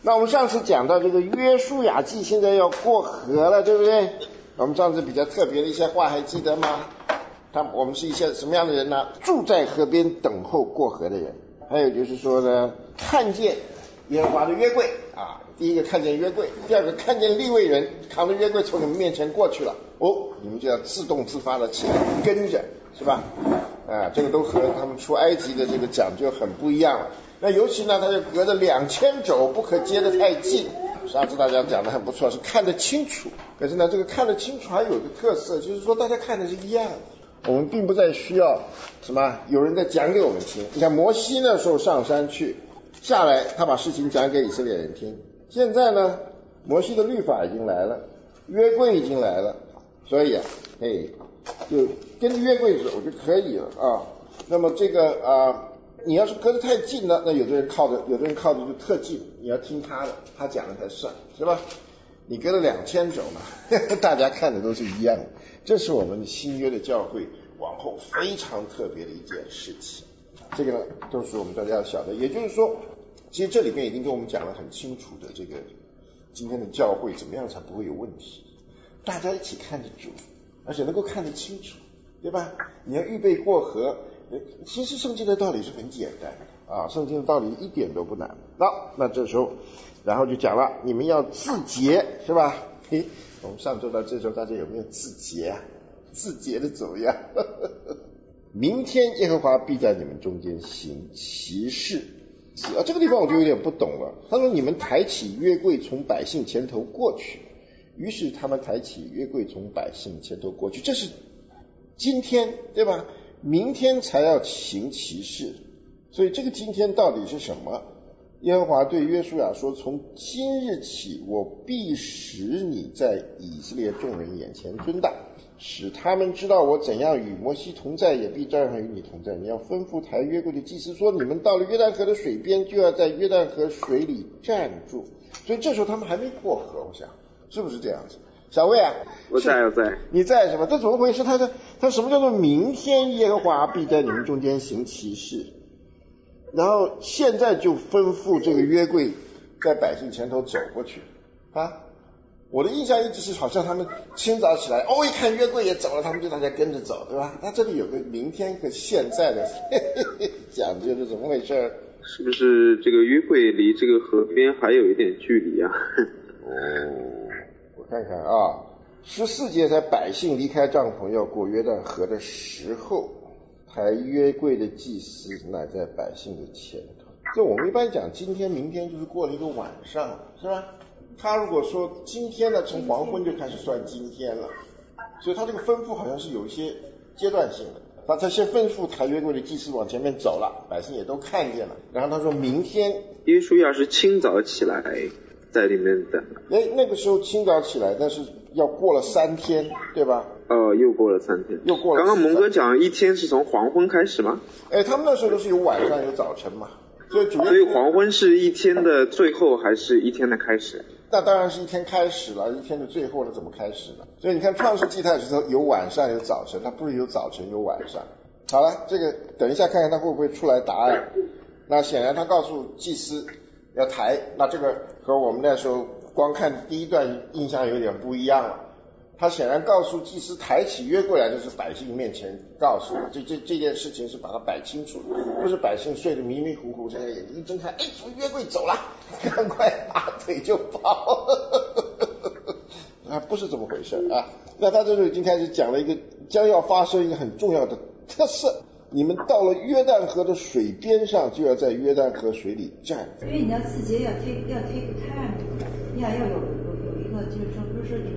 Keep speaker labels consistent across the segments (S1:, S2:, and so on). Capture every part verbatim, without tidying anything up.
S1: 那我们上次讲到这个约书亚记现在要过河了，对不对？我们上次比较特别的一些话还记得吗？他我们是一些什么样的人呢？住在河边等候过河的人。还有就是说呢，看见耶和华的约柜啊，第一个看见约柜，第二个看见利未人扛着约柜从你们面前过去了，哦，你们就要自动自发的起来跟着，是吧？啊，这个都和他们出埃及的这个讲究很不一样了。那尤其呢，他就隔着两千肘，不可接得太近。上次大家讲的很不错，是看得清楚。可是呢，这个看得清楚还有个特色，就是说大家看的是一样的。我们并不再需要什么有人在讲给我们听。你看摩西那时候上山去，下来他把事情讲给以色列人听。现在呢，摩西的律法已经来了，约柜已经来了，所以啊，哎，就跟着约柜走就可以了啊。那么这个啊，你要是隔得太近了，那有的人靠着，有的人靠着就特近，你要听他的，他讲的才算，是吧？你隔了两千肘嘛，大家看的都是一样的。这是我们新约的教会往后非常特别的一件事情。这个呢，都是我们大家要晓得。也就是说，其实这里面已经跟我们讲得很清楚的，这个今天的教会怎么样才不会有问题？大家一起看着主，而且能够看得清楚，对吧？你要预备过河，其实圣经的道理是很简单的啊，圣经的道理一点都不难。那那这时候，然后就讲了，你们要自洁，是吧？嘿，我们上周到这周，大家有没有自洁啊？自洁的怎么样？明天耶和华必在你们中间行奇事。啊，这个地方我就有点不懂了。他说你们抬起约柜从百姓前头过去，于是他们抬起约柜从百姓前头过去，这是今天，对吧？明天才要行奇事，所以这个今天到底是什么？耶和华对约书亚说，从今日起，我必使你在以色列众人眼前尊大，使他们知道我怎样与摩西同在，也必照样与你同在。你要吩咐抬约柜的祭司说，你们到了约旦河的水边，就要在约旦河水里站住。所以这时候他们还没过河，我想是不是这样子？小魏啊，
S2: 我在我在，
S1: 你在什么？这怎么回事？他的他什么叫做明天耶和华必在你们中间行奇事？然后现在就吩咐这个约柜在百姓前头走过去啊！我的印象一直是好像他们清早起来，哦，一看约柜也走了，他们就大家跟着走，对吧？那这里有个明天和现在的讲究是怎么回事？
S2: 是不是这个约柜离这个河边还有一点距离啊？
S1: 哦，我看看啊，十四节在百姓离开帐篷要过约旦河的时候，抬约柜的祭司乃在百姓的前头。这我们一般讲今天明天就是过了一个晚上，是吧？他如果说今天呢，从黄昏就开始算今天了，所以他这个吩咐好像是有一些阶段性的。他他先吩咐抬约柜的祭司往前面走了，百姓也都看见了，然后他说明天
S2: 约书亚是清早起来在里面等。
S1: 哎，那个时候清早起来，但是要过了三天，对吧？
S2: 哦，又过了三天。
S1: 又过了。
S2: 刚刚蒙哥讲一天是从黄昏开始吗？
S1: 哎，他们那时候都是有晚上有早晨嘛，所以主要
S2: 所以黄昏是一天的最后还是一天的开始？
S1: 那当然是一天开始了，一天的最后了，怎么开始呢？所以你看创世纪它也是有晚上有早晨，它不是有早晨有晚上。好了，这个等一下看看他会不会出来答案。那显然他告诉祭司要抬，那这个和我们那时候光看第一段印象有点不一样了。他显然告诉祭司抬起约柜来，就是百姓面前告诉这这这件事情是把它摆清楚，不是百姓睡得迷迷糊糊，现在眼睛一睁开，哎，约柜走了，赶快拔腿就跑，啊，不是这么回事啊。那他这就已经开始讲了一个将要发生一个很重要的特色，你们到了约旦河的水边上，就要在约旦河水里站。
S3: 因为你要自己要 take 要 take time， 你要要有有有一个就是说不是说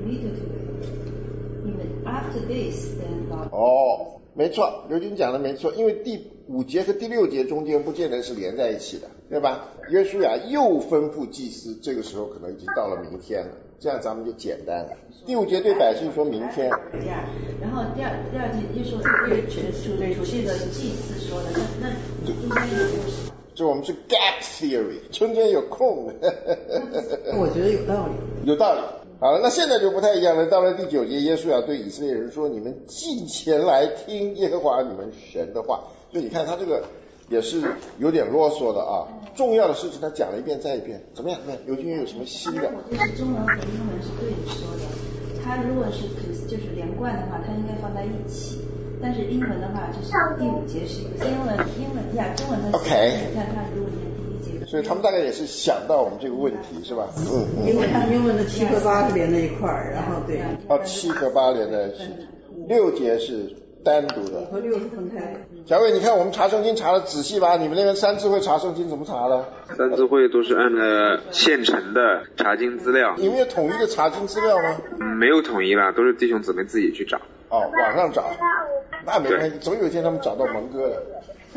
S3: immediately。After this, then
S1: 哦，没错，刘军讲的没错，因为第五节和第六节中间不见得是连在一起的，对吧？约书亚又吩咐祭司，这个时候可能已经到了明天了，这样咱们就简单了。第五节对百姓说明天，
S3: 然后第二第二节就说这个主主这个祭司说的，那那中间有没有什么？
S1: 这我们是 gap theory， 中间有空。
S3: 我觉得有道理，
S1: 有道理。好了，那现在就不太一样了。到了第九节，耶稣要对以色列人说：“你们近前来听耶和华你们神的话。”就你看他这个也是有点啰嗦的啊。重要的事情他讲了一遍再一遍，怎么样？怎么样？刘军有什么新的？
S3: 我就是中文和英文是对着说的。它如果是就是连贯的话，它应该放在一起。但是英文的话，就是第五节是一个英文，英文呀，中文的。
S1: OK。
S3: 你看它如果念第一节。
S1: 所以他们大概也是想到我们这个问题，是吧？嗯嗯。
S4: 因为它英文的七和八是连在一块儿，然后对。
S1: 哦，七和八连在一起，六节是单独的。
S4: 和六是分开的。
S1: 小伟，你看我们查圣经查的仔细吧？你们那边三字会查圣经怎么查的？
S2: 三字会都是按照现成的查经资料。
S1: 你们有统一的查经资料吗？
S2: 嗯，没有统一啦，都是弟兄姊妹自己去找。
S1: 哦，网上找，那没关系，总有一天他们找到蒙哥的。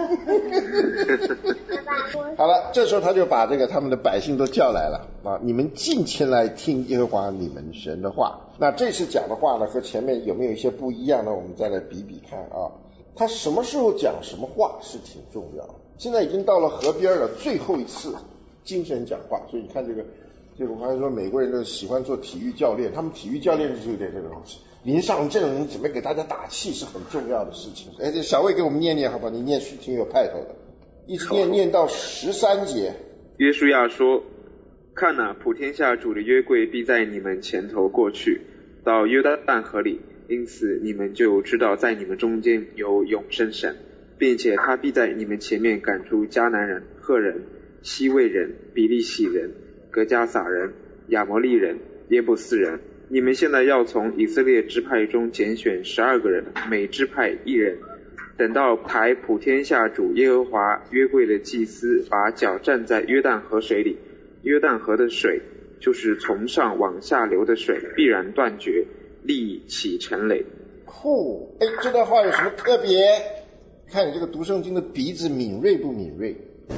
S1: 好了，这时候他就把这个他们的百姓都叫来了啊，你们尽情来听耶和华你们神的话。那这次讲的话呢，和前面有没有一些不一样呢？我们再来比比看啊。他什么时候讲什么话是挺重要的。现在已经到了河边了，最后一次精神讲话，所以你看这个，这个我刚才说美国人都喜欢做体育教练，他们体育教练就是有点这个东西。临上阵容准备给大家打气是很重要的事情。哎，这小魏给我们念念好不好？你念是挺有派头的，一直念念到十三节。
S2: 约书亚说：“看哪，普天下主的约柜必在你们前头过去，到约旦河里，因此你们就知道在你们中间有永生神，并且他必在你们前面赶出迦南人、赫人、西魏人、比利洗人、格加撒人、亚摩利人、耶布斯人。你们现在要从以色列支派中拣选十二个人，每支派一人。等到排普天下主耶和华约柜的祭司把脚站在约旦河水里，约旦河的水就是从上往下流的水，必然断绝，立起成垒。”
S1: 酷，哎，这段话有什么特别？看你这个读圣经的鼻子敏锐不敏锐？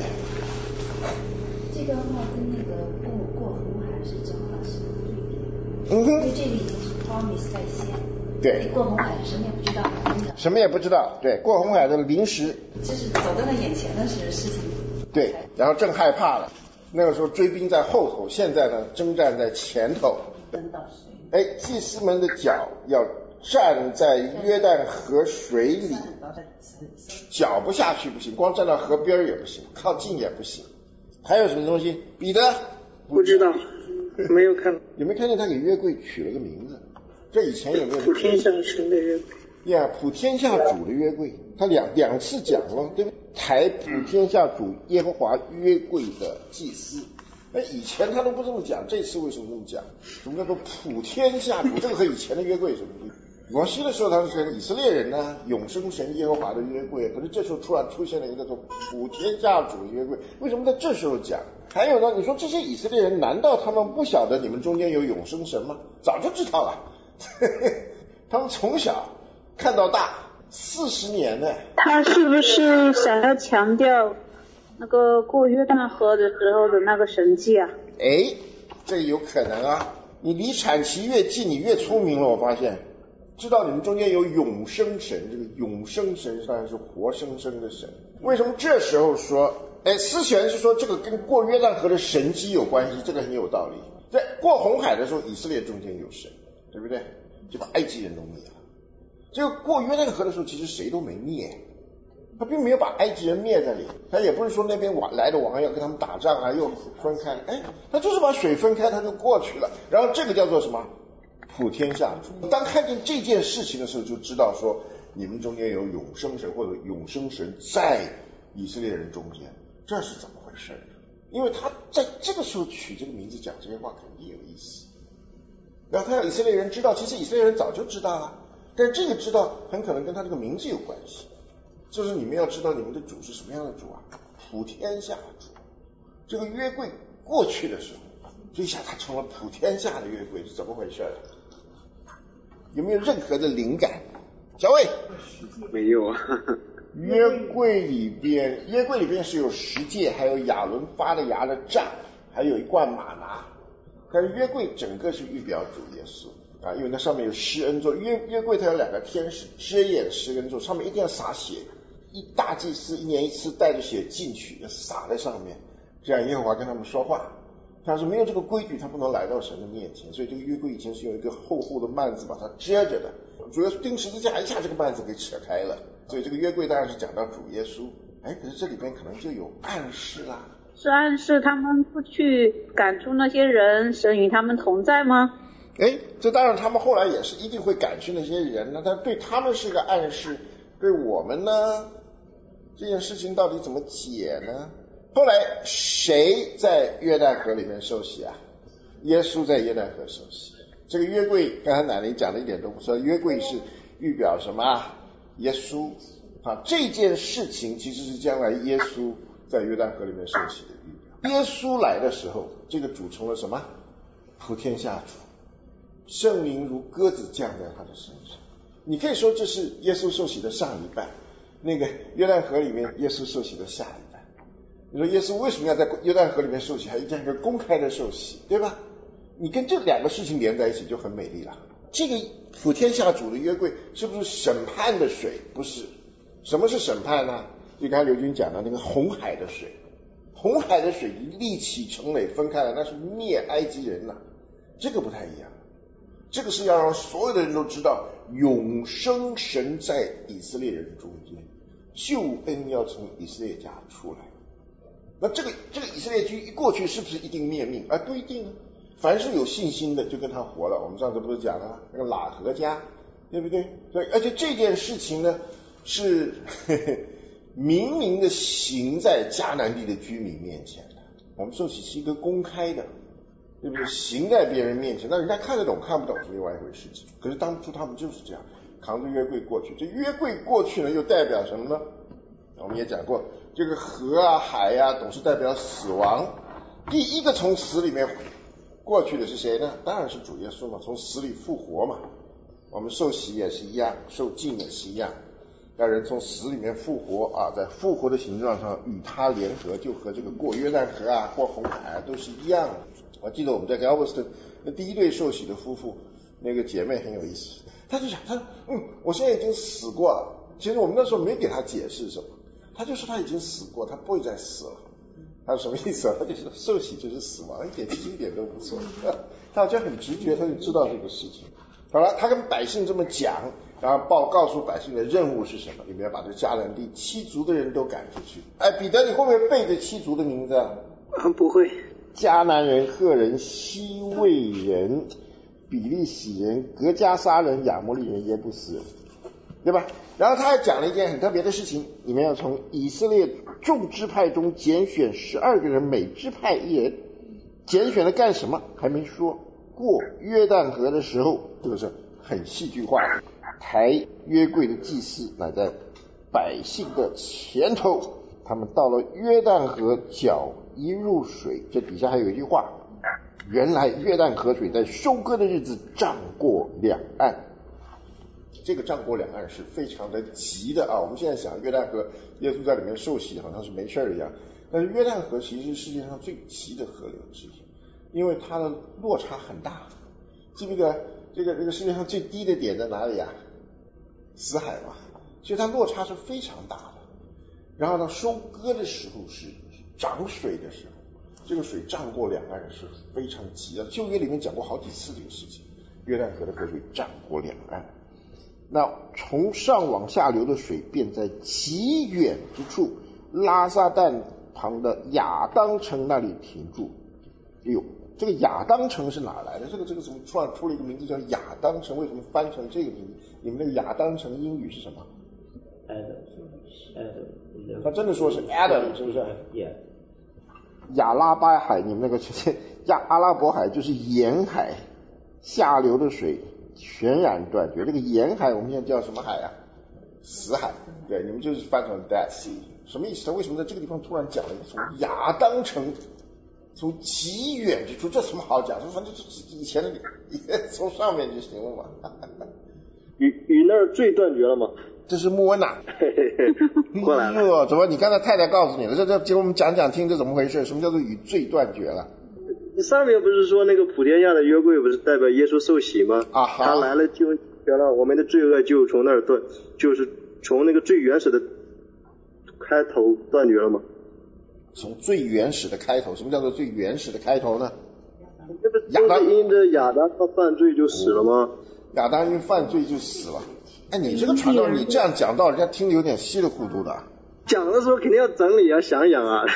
S3: 这段话跟那个过过红海是正好是对比。
S1: 嗯哼。
S3: 因为这个已经是 promise 在先。
S1: 对。
S3: 过红海什么也不知道，真的。
S1: 什么也不知道，对，过红海的临时。
S3: 就是走到了眼前的事事情。
S1: 对，然后正害怕了。那个时候追兵在后头，现在呢征战在前头。
S3: 分到水。
S1: 哎，祭司们的脚要站在约旦河水里，脚不下去不行，光站到河边也不行，靠近也不行。还有什么东西？彼得
S5: 不知道，没有看。
S1: 有没有看见他给约柜取了个名字？这以前有没有？
S5: 普天下神的约柜。
S1: 呀，普天下主的约柜，他两两次讲了，对不对？抬普天下主耶和华约柜的祭司。那以前他都不这么讲，这次为什么这么讲？什么叫做普天下主？这个和以前的约柜有什么不一样？摩西的时候他是以色列人呢、啊，永生神耶和华的约柜，可是这时候突然出现了一个叫做普天下主的约柜，为什么在这时候讲？还有呢，你说这些以色列人难道他们不晓得你们中间有永生神吗？早就知道了，他们从小看到大，四十年呢。
S6: 他是不是想要强调那个过约旦河的时候的那个神迹啊？
S1: 哎，这有可能啊！你离产期越近，你越聪明了。我发现，知道你们中间有永生神，这个永生神当然是活生生的神。为什么这时候说？哎，思玄是说这个跟过约旦河的神迹有关系，这个很有道理。在过红海的时候，以色列中间有神，对不对？就把埃及人都灭了。这个过约旦河的时候，其实谁都没灭。他并没有把埃及人灭在里，他也不是说那边王来的王要跟他们打仗啊，又分开，哎，他就是把水分开，他就过去了。然后这个叫做什么？普天下主。当看见这件事情的时候，就知道说你们中间有永生神或者永生神在以色列人中间，这是怎么回事？因为他在这个时候取这个名字讲这些话，肯定有意思。然后他让以色列人知道，其实以色列人早就知道了，但是这个知道很可能跟他这个名字有关系。就是你们要知道你们的主是什么样的主啊，普天下主。这个约柜过去的时候，这一下他成了普天下的约柜，是怎么回事？有没有任何的灵感？小魏
S2: 没有啊。
S1: 约柜里边，约柜里边是有十诫，还有亚伦发的芽的杖，还有一罐玛拿。但是约柜整个是预表主耶稣啊，因为那上面有施恩座。约约柜它有两个天使遮掩施恩座，上面一定要洒血。一大祭司一年一次带着血进去，要洒在上面，这样耶和华跟他们说话。他说没有这个规矩，他不能来到神的面前，所以这个约柜以前是用一个厚厚的幔子把它遮着的。主要是钉十字架一下，这个幔子给扯开了，所以这个约柜当然是讲到主耶稣。 哎，可是这里边可能就有暗示啦。
S6: 是暗示他们不去赶出那些人，神与他们同在吗？
S1: 哎，这当然他们后来也是一定会赶去那些人呢，但对他们是个暗示，对我们呢，这件事情到底怎么解呢？后来谁在约旦河里面受洗啊？耶稣在约旦河受洗。这个约柜，刚才奶奶讲的一点都不错，约柜是预表什么啊？耶稣啊，这件事情其实是将来耶稣在约旦河里面受洗的预表。耶稣来的时候，这个主成了什么？普天下主，圣灵如鸽子降在他的身上。你可以说这是耶稣受洗的上一半，那个约旦河里面耶稣受洗的下一半。你说耶稣为什么要在约旦河里面受洗，还这样一个公开的受洗，对吧？你跟这两个事情连在一起就很美丽了。这个普天下主的约柜是不是审判的水？不是。什么是审判呢？就刚才刘军讲的那个红海的水，红海的水立起城垒分开了，那是灭埃及人了。这个不太一样，这个是要让所有的人都知道永生神在以色列人中间，救恩要从以色列家出来。那这个这个以色列军一过去是不是一定灭命？啊，不一定啊。凡是有信心的就跟他活了。我们上次不是讲了那个喇合家，对不对？所以而且这件事情呢是呵呵明明的行在迦南地的居民面前的。我们受洗是一个公开的，对不对？行在别人面前，那人家看得懂看不懂是另外一回事情。可是当初他们就是这样扛着约柜过去。这约柜过去呢又代表什么呢？我们也讲过，这个河啊海啊总是代表死亡。第一个从死里面过去的是谁呢？当然是主耶稣嘛，从死里复活嘛。我们受洗也是一样，受浸也是一样，让人从死里面复活啊，在复活的形状上与他联合，就和这个过约旦河啊过红海啊都是一样的。我记得我们在 Galveston 那第一对受洗的夫妇，那个姐妹很有意思，她就讲，她说嗯我现在已经死过了。其实我们那时候没给她解释什么，她就说她已经死过，她不会再死了。他说什么意思啊？他就说受洗就是死亡，一点经典都不错。他好像很直觉，他就知道这个事情。好了，他跟百姓这么讲，然后报告诉百姓的任务是什么？你们要把这迦南地七族的人都赶出去。哎，彼得，你会不会背这七族的名字啊？
S5: 啊，不会。
S1: 迦南人、赫人、西魏人、比利洗人、格加沙人、亚摩利人、耶布斯人，对吧？然后他还讲了一件很特别的事情，你们要从以色列众支派中拣选十二个人，每支派一人。拣选了干什么？还没说。过约旦河的时候，这个是很戏剧化的。抬约柜的祭司乃在百姓的前头，他们到了约旦河，脚一入水。这底下还有一句话：原来约旦河水在收割的日子涨过两岸。这个涨过两岸是非常的急的啊！我们现在想约旦河，耶稣在里面受洗好像是没事一样，但是约旦河其实是世界上最急的河流之一，因为它的落差很大。记不记得这个这个世界上最低的点在哪里啊？死海嘛，所以它落差是非常大的。然后呢，收割的时候是涨水的时候，这个水涨过两岸是非常急的。旧约里面讲过好几次这个事情，约旦河的河水涨过两岸。那从上往下流的水便在极远之处拉萨旦旁的亚当城那里停住。哎呦，这个亚当城是哪来的？这个这个怎么突然出了一个名字叫亚当城？为什么翻成这个名字？你们那个亚当城英语是什么
S7: ？Adam，Adam，
S1: 他真的说是 Adam 是不是
S7: ？Yeah。
S1: 亚拉巴海，你们那个亚阿拉伯海就是沿海下流的水全然断绝。这个沿海我们现在叫什么海啊？死海。对，你们就是翻成 Dead Sea， 什么意思？为什么在这个地方突然讲了一个从亚当城，从极远之处？这什么好讲？反正以前的从上面就行了嘛。
S8: 与与那儿最断绝了吗？
S1: 这是穆恩呐。
S8: 过来了。
S1: 哎呦，怎么你刚才太太告诉你了？这这给我们讲讲听，这怎么回事？什么叫做与罪断绝了？
S8: 上面不是说那个普天下的约柜不是代表耶稣受洗吗？
S1: 啊，
S8: 他来了就绝了，我们的罪恶就从那儿断，就是从那个最原始的开头断绝了吗？
S1: 从最原始的开头，什么叫做最原始的开头呢？
S8: 这不亚当因着亚当他犯罪就死了吗？
S1: 亚当因犯罪就死了。哎，你这个传道，你这样讲到，人家听得有点稀里糊涂的。
S8: 讲的时候肯定要整理啊，想一想啊。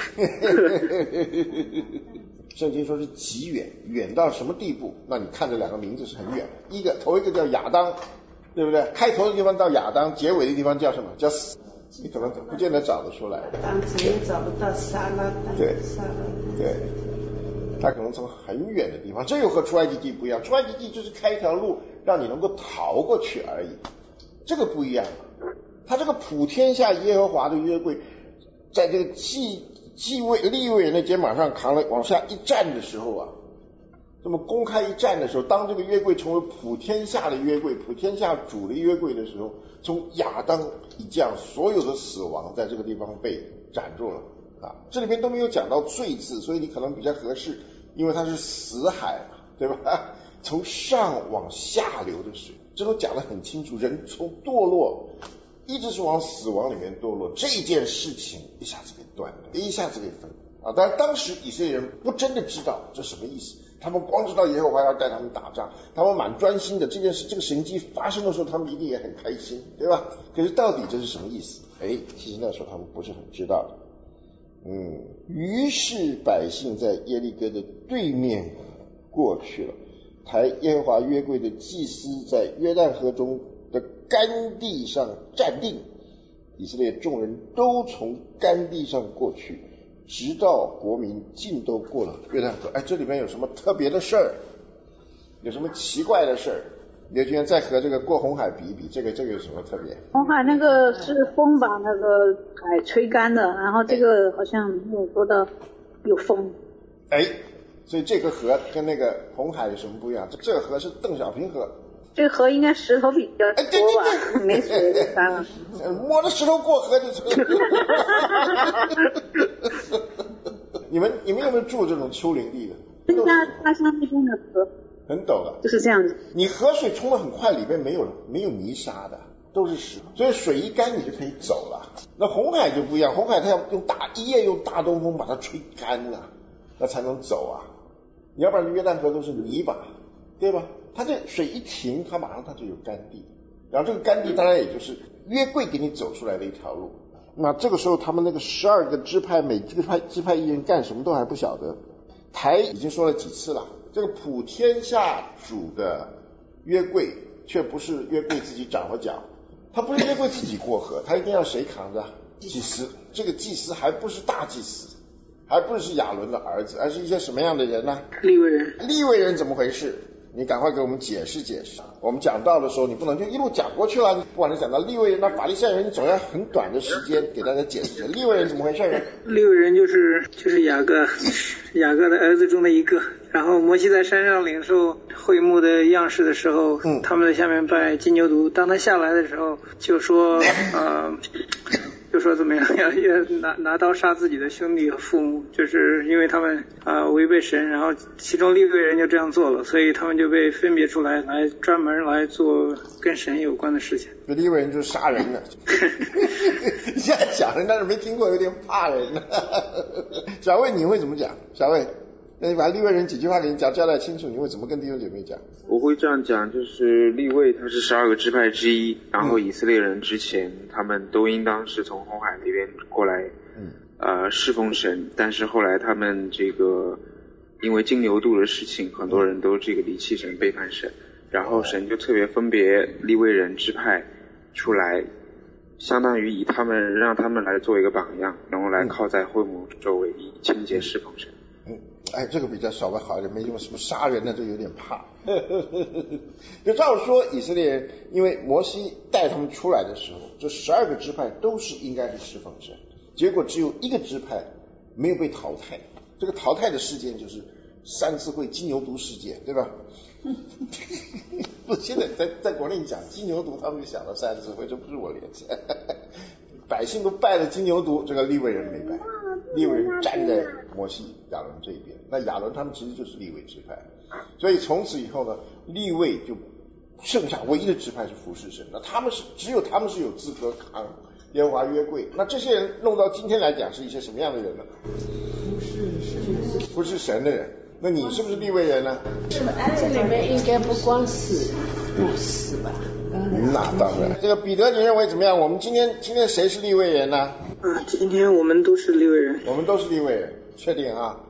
S1: 圣经说是极远，远到什么地步？那你看这两个名字是很远，一个头一个叫亚当，对不对？开头的地方叫亚当，结尾的地方叫什么？叫死。你可能不见得找得出来。
S4: 当时也找不到撒拉当。
S1: 对，
S4: 撒拉当。
S1: 对，他可能从很远的地方，这又和出埃及记不一样。出埃及记就是开一条路让你能够逃过去而已，这个不一样。他这个普天下耶和华的约柜，在这个祭祭位利未人的肩膀上扛了，往下一站的时候啊，这么公开一站的时候，当这个约柜成为普天下的约柜，普天下主的约柜的时候，从亚当一降，所有的死亡在这个地方被斩住了啊。这里边都没有讲到罪字，所以你可能比较合适，因为它是死海嘛，对吧？从上往下流的水，这都讲得很清楚。人从堕落一直是往死亡里面堕落，这件事情一下子给断了，一下子给分了啊！但是当时以色列人不真的知道这什么意思，他们光知道耶和华要带他们打仗，他们蛮专心的。这件事，这个神迹发生的时候，他们一定也很开心，对吧？可是到底这是什么意思？哎，其实那时候他们不是很知道的。嗯，于是百姓在耶利哥的对面过去了，抬耶和华约柜的祭司在约旦河中的干地上站定，以色列众人都从干地上过去，直到国民尽都过了约旦河。哎，这里面有什么特别的事儿？有什么奇怪的事儿？刘军再和这个过红海比一比，这个这个有什么特别？
S6: 红海那个是风把那个海吹干的，然后这个好像没有说到有风。
S1: 哎，所以这个河跟那个红海有什么不一样？这这个河是邓小平河。
S6: 这个河应该石头比较多吧，
S1: 哎、对对对
S6: 没水就干了。
S1: 摸着石头过河就成了。你们你们有没有住这种丘陵地的？
S6: 家家乡那边的河
S1: 很陡的，
S6: 就是这样子。
S1: 你河水冲得很快，里面没有没有泥沙的，都是石，所以水一干你就可以走了。那红海就不一样，红海它要用大一夜用大东风把它吹干了，那才能走啊。你要不然约旦河都是泥巴，对吧？它这水一停，它马上它就有干地，然后这个干地当然也就是约柜给你走出来的一条路。那这个时候他们那个十二个支派，每支派支派一人干什么都还不晓得。台已经说了几次了，这个普天下主的约柜却不是约柜自己掌了脚，他不是约柜自己过河，他一定要谁扛着？祭司。这个祭司还不是大祭司，还不是亚伦的儿子，而是一些什么样的人呢？
S5: 利未人。
S1: 利未人怎么回事？你赶快给我们解释解释。我们讲到的时候，你不能就一路讲过去了。不管你讲到利未人，那法利赛人，你总要很短的时间给大家解释利未人怎么回事。
S5: 利未人就是就是雅各，雅各的儿子中的一个。然后摩西在山上领受会幕的样式的时候，嗯，他们在下面拜金牛犊。当他下来的时候，就说，呃。就说怎么样要要拿拿刀杀自己的兄弟和父母，就是因为他们啊、呃、违背神，然后其中利未人就这样做了，所以他们就被分别出来，来专门来做跟神有关的事情。
S1: 这利未人就是杀人的，现在讲人，但是没听过，有点怕人。小魏你会怎么讲？小魏，那你把利未人几句话给你讲交代清楚，你会怎么跟弟兄姐妹讲？
S2: 我会这样讲，就是利未他是十二个支派之一，然后以色列人之前、嗯、他们都应当是从红海那边过来，嗯，呃侍奉神，但是后来他们这个因为金牛犊的事情，很多人都这个离弃神背叛神，然后神就特别分别利未人支派出来，相当于以他们让他们来做一个榜样，然后来靠在会幕周围以清洁侍奉神。
S1: 嗯，哎，这个比较稍微好一点，没什么什么杀人的，这有点怕。就照说以色列人，因为摩西带他们出来的时候，这十二个支派都是应该是侍奉神，结果只有一个支派没有被淘汰。这个淘汰的事件就是三次会金牛犊事件，对吧？不，现在在在国内讲金牛犊，他们就想到三次会，这不是我联想。百姓都拜了金牛犊，这个利未人没拜，利未人站在摩西亚伦这一边，那亚伦他们其实就是利未支派，所以从此以后呢，利未就剩下唯一的支派是服侍神，那他们是只有他们是有资格扛耶和华约柜。那这些人弄到今天来讲是一些什么样的人呢？
S4: 服侍神，
S1: 服侍神的人。 那你是不是利未人呢？
S4: 这里面应该不光是牧师吧？
S1: 那当然。这个彼得，你认为怎么样？我们今天今天谁是利未人呢？
S5: 啊，今天我们都是利未人。
S1: 我们都是利未人，确定啊？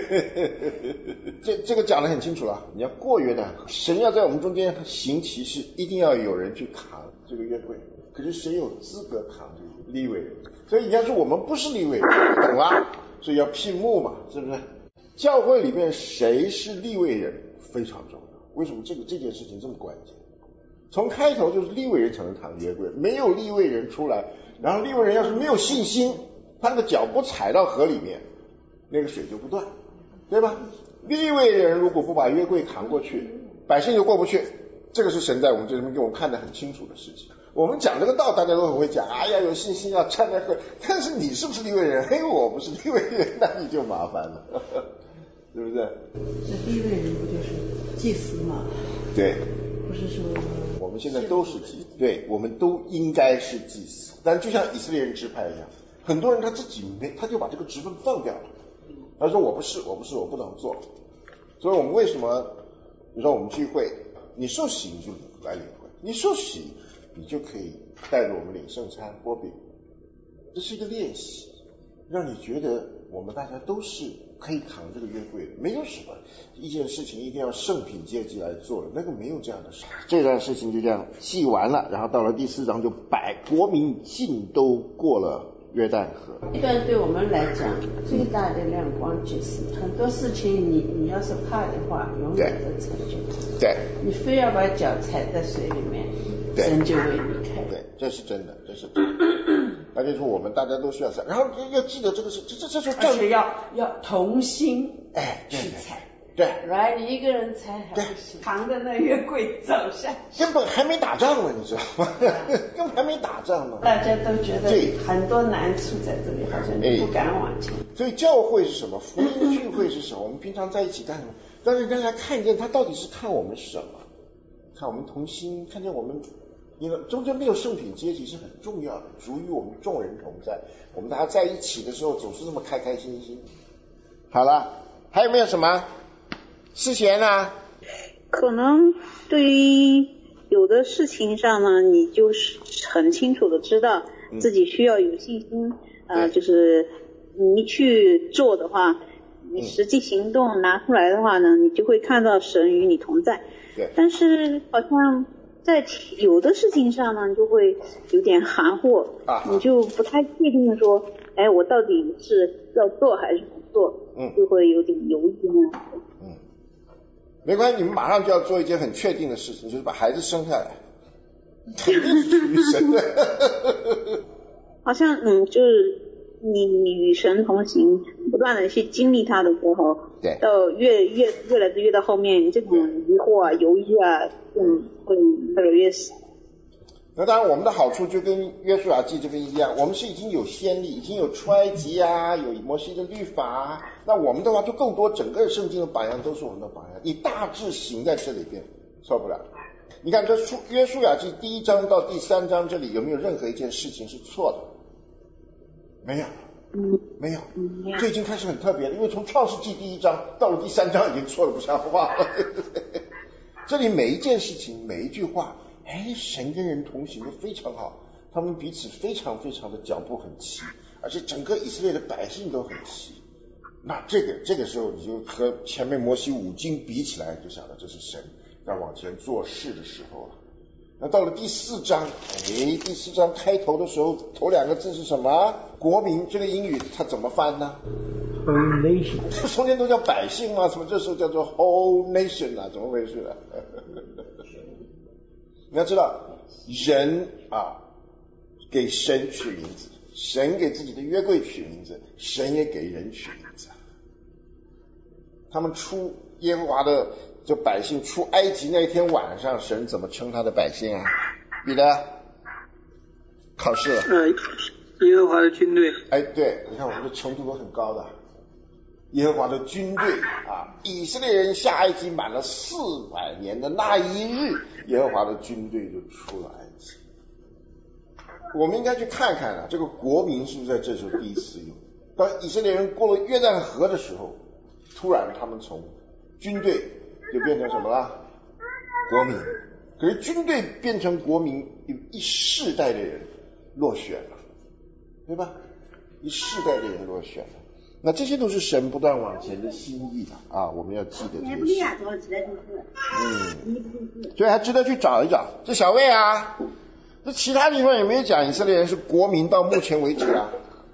S1: 这这个讲得很清楚了。你要过约旦，神要在我们中间行其事，一定要有人去扛这个约柜。可是谁有资格扛这个利未人？所以你要说我们不是利未人，懂了？所以要聘牧嘛，是不是？教会里面谁是利未人非常重要。为什么这个这件事情这么关键？从开头就是利未人才能扛约柜，没有利未人出来，然后利未人要是没有信心，他那个脚不踩到河里面，那个水就不断，对吧？利未人如果不把约柜扛过去，百姓就过不去。这个是神在我们这里面给我们看得很清楚的事情。我们讲这个道，大家都很会讲，哎呀，有信心要站在河，但是你是不是利未人？嘿，我不是利未人，那你就麻烦了，呵呵，是不是？
S4: 这利未人不就是祭司吗？
S1: 对，
S4: 不是说
S1: 我们现在都是祭司，对，我们都应该是祭司。但就像以色列人支派一样，很多人他自己没，他就把这个职分放掉了。他说我不是，我不是，我不能做。所以我们为什么？你说我们聚会，你受洗你就来领会，你受洗你就可以带着我们领圣餐拨饼，这是一个练习，让你觉得我们大家都是可以扛这个约柜的，没有什么一件事情一定要圣品阶级来做的，那个没有这样的事。这段事情就这样记完了，然后到了第四章就百国民尽都过了约旦河。
S4: 一段对我们来讲最大的亮光就是很多事情你你要是怕的话，永远都成就不了。
S1: 对，
S4: 你非要把脚踩在水里面，神就为你开。
S1: 对，这是真的，这是真的。那就是我们大家都需要踩，然后要记得这个是这这这是
S4: 而且要要同心哎去踩。
S1: 对
S4: ，right， 你一个人踩还不行，扛着那约柜走下去，
S1: 根本还没打仗呢，你知道吗？根本还没打仗呢。
S4: 大家都觉得很多难处在这里，好像你不敢往前。
S1: 所以教会是什么？福音聚会是什么？我们平常在一起干什么？让人家看见他到底是看我们什么？看我们同心，看见我们，因为中间没有圣品阶级是很重要的，主与我们众人同在。我们大家在一起的时候总是这么开开心心。好了，还有没有什么？世贤啊，
S6: 可能对于有的事情上呢，你就是很清楚的知道自己需要有信心，嗯、呃，就是你去做的话，你实际行动拿出来的话呢，你就会看到神与你同在。
S1: 对。
S6: 但是好像在有的事情上呢，你就会有点含糊，啊、你就不太确定说，哎，我到底是要做还是不做，嗯，就会有点犹豫呢。
S1: 嗯。没关系，你们马上就要做一件很确定的事情，就是把孩子生下来，肯定是属于神的。
S6: 好像嗯，就是你你与神同行，不断的去经历它的时候，
S1: 对，
S6: 到越越越来越到后面，这种疑惑啊、犹豫啊，嗯，会越来越少。
S1: 那当然，我们的好处就跟约书亚记这边一样，我们是已经有先例，已经有出埃及啊，有摩西的律法啊。那我们的话就更多，整个圣经的榜样都是我们的榜样，你大致行在这里边，错不了。你看这书约书亚记第一章到第三章这里有没有任何一件事情是错的？没有，
S6: 嗯，
S1: 没有，这已经开始很特别了，因为从创世纪第一章到了第三章已经错的不像话了。这里每一件事情，每一句话。哎，神跟人同行的非常好，他们彼此非常非常的脚步很齐，而且整个以色列的百姓都很齐。那这个这个时候你就和前面摩西五经比起来，就晓得这是神要往前做事的时候了。那到了第四章，哎，第四章开头的时候，头两个字是什么？国民，这个英语它怎么翻呢？
S7: Whole nation，
S1: 这中间都叫百姓吗？怎么这时候叫做 whole nation 啊？怎么回事啊？你要知道，人啊给神取名字，神给自己的约柜取名字，神也给人取名字。他们出耶和华的就百姓出埃及那天晚上，神怎么称他的百姓啊？彼得，考试了。
S5: 呃，耶和华的军队。
S1: 哎，对，你看我们的程度都很高的。耶和华的军队啊，以色列人下埃及满了四百年的那一日，耶和华的军队就出了埃及。我们应该去看看啊，这个国民是不是在这时候第一次用？当以色列人过了约旦河的时候，突然他们从军队就变成什么了？国民。可是军队变成国民，有一世代的人落选了，对吧？一世代的人落选了。那这些都是神不断往前的心意的啊，我们要记得这些事。嗯，所以还值得去找一找。这小魏啊，这其他地方有没有讲以色列人是国民到目前为止啊？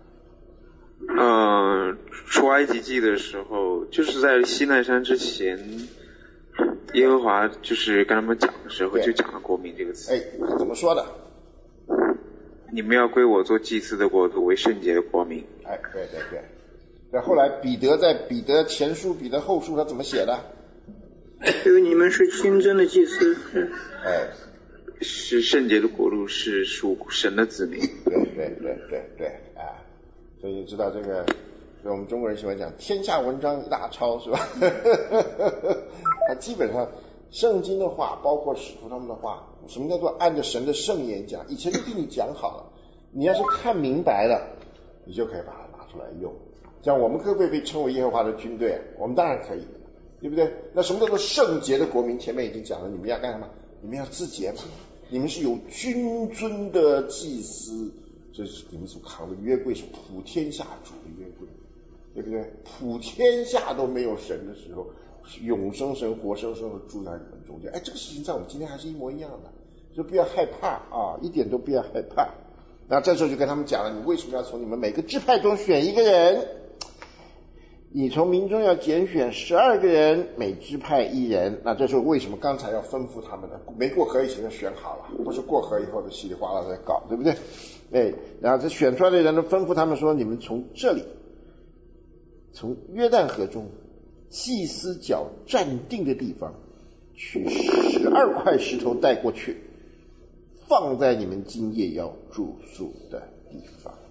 S2: 呃，出埃及记的时候，就是在西奈山之前，耶和华就是跟他们讲的时候就讲了国民这个词。
S1: 哎，怎么说的？
S2: 你们要归我做祭司的国度，为圣洁的国民。
S1: 哎，对对对。那后来彼得在彼得前书、彼得后书他怎么写的？
S5: 因为你们是亲真的祭司。
S1: 哎，
S2: 是圣洁的国度，是属神的子民。
S1: 对对对对对，啊，所以你知道这个，所以我们中国人喜欢讲天下文章一大抄，是吧？他基本上圣经的话，包括使徒他们的话，什么叫做按着神的圣言讲？以前就给你讲好了，你要是看明白了，你就可以把它拿出来用。像我们可不可以被称为耶和华的军队？我们当然可以，对不对？那什么叫做圣洁的国民？前面已经讲了，你们要干什么？你们要自洁嘛。你们是有君尊的祭司，这是你们所扛的约柜，是普天下主的约柜，对不对？普天下都没有神的时候，永生神活生生的住在你们中间。哎，这个事情在我们今天还是一模一样的，就不要害怕啊，一点都不要害怕。那这时候就跟他们讲了，你为什么要从你们每个支派中选一个人？你从民中要拣选十二个人，每支派一人。那这时候为什么刚才要吩咐他们呢？没过河以前就选好了，不是过河以后的稀里哗啦在搞，对不对？哎，然后这选出来的人呢，吩咐他们说，你们从这里，从约旦河中祭司脚站定的地方，取十二块石头带过去，放在你们今夜要住宿的地方。